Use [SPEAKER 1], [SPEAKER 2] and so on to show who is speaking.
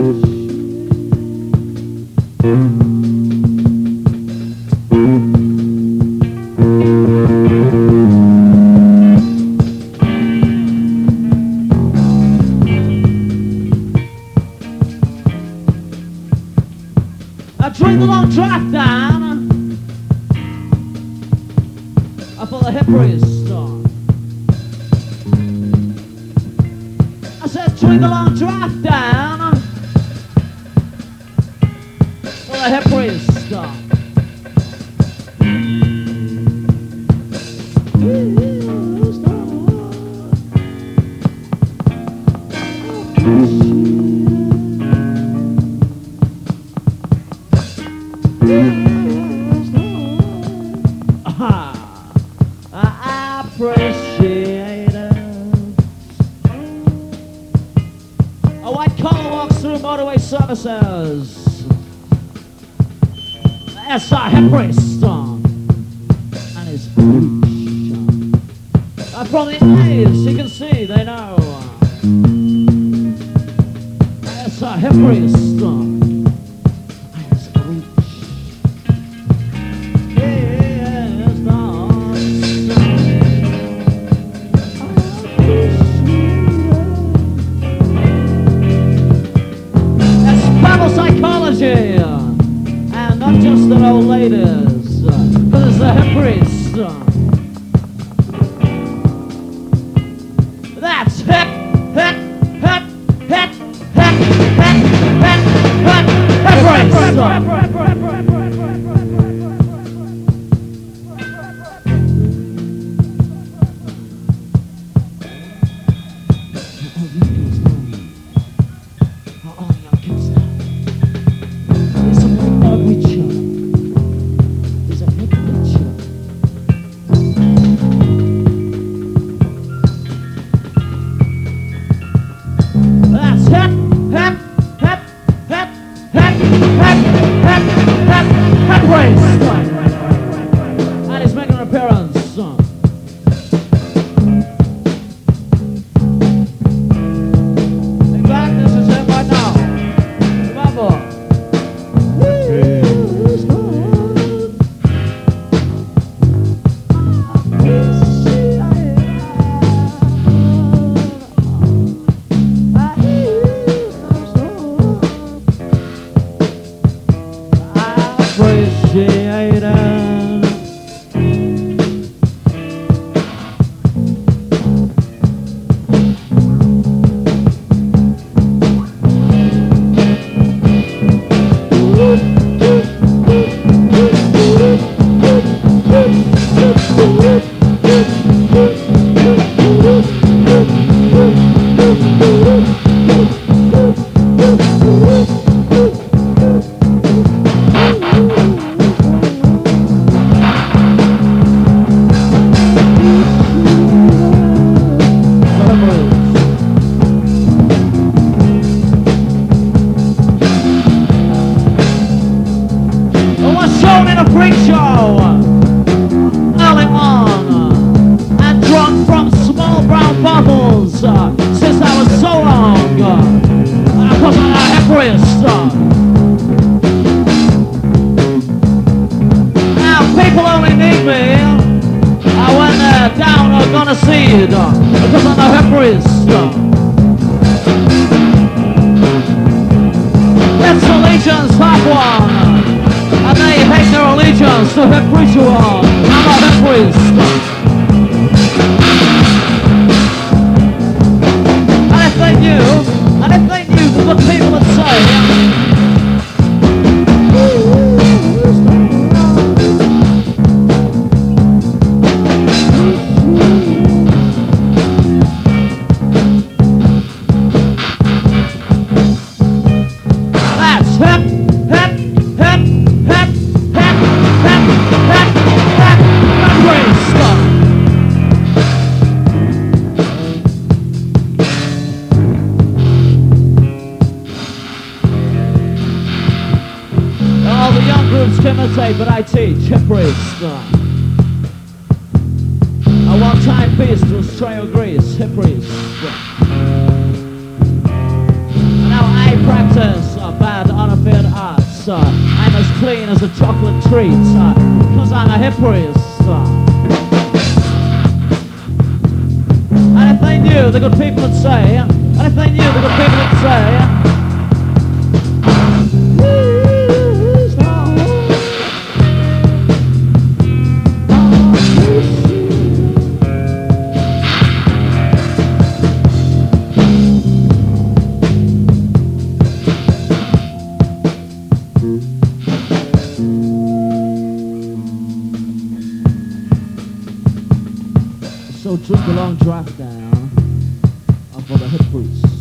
[SPEAKER 1] I drink the long drive down for the hip race song. I said drink the long drive down for the hip race song. I appreciate it. A white collar walks through motorway services. That's our hip race song. And it's from the eyes, you can see, they know. That's our hip race song. And not just the old ladies, but it's the hip race song. That's hip, hip, hip, hip, hip, hip, hip, hip, hip race song. And he's making an appearance. In fact, this is him right now. Remember. Appreciate it. Shown in a freak show early on and drunk from small brown bottles since I was so long because I'm a hip race. Now people only need me when they're down or gonna see it because I'm a hip race. It's Allegiance Top 1. And they hate their allegiance to hip ritual. I'm a hip priest. And if they knew the people would say, that's hip, hip, hip, hip, hip, hip, hip, hip, hip race. All the young groups can imitate, but I teach hip race. A one-time piece to Australia, Greece, hip race. Now I practice streets. I'm as clean as a chocolate treat, because I'm a hip priest. And if they knew, the good people would say, and if they knew, the good people would say, so drink a long draft down for the hip priest.